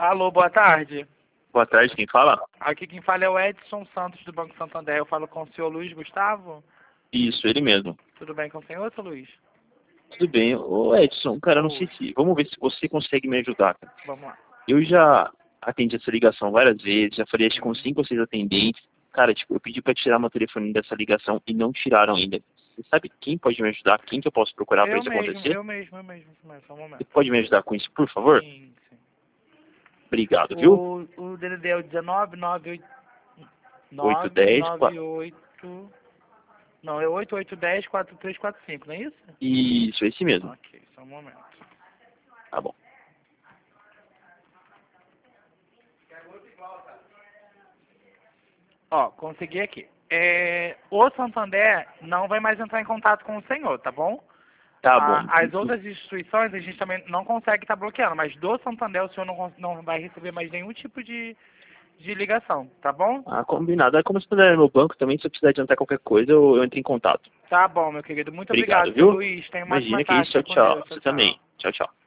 Alô, boa tarde. Boa tarde, quem fala? Aqui quem fala é o Edson Santos, do Banco Santander. Eu falo com o senhor Luiz Gustavo. Isso, ele mesmo. Tudo bem com o senhor, seu Luiz? Tudo bem. Ô Edson, cara, eu não sei Oi. se... Vamos ver se você consegue me ajudar, cara. Vamos lá. Eu já atendi essa ligação várias vezes, já falei acho que com 5 ou 6 atendentes. Cara, tipo, eu pedi pra tirar meu telefone dessa ligação e não tiraram ainda. Você sabe quem pode me ajudar? Quem que eu posso procurar pra Eu isso mesmo, acontecer? eu mesmo, eu mesmo. Só um Você momento. pode me ajudar com isso, por favor? Sim, sim. Obrigado, viu? O DDD é o 1998... 810... 998... Não, é 8810-4345, não é isso? Isso, esse mesmo. Ok, só um momento. Tá bom. Ó, consegui aqui. O Santander não vai mais entrar em contato com o senhor, tá bom? Tá bom. As outras instituições a gente também não consegue estar bloqueando, mas do Santander o senhor não vai receber mais nenhum tipo de ligação, tá bom? Ah, combinado. É como se puder no meu banco também, se eu precisar adiantar qualquer coisa, eu entro em contato. Tá bom, meu querido. Muito Obrigado, obrigado, seu viu? Luiz. Tenha uma ótima Imagina que tarde. isso. Tchau, Fica com Deus. tchau. Tchau, Você tchau. também. Tchau, tchau.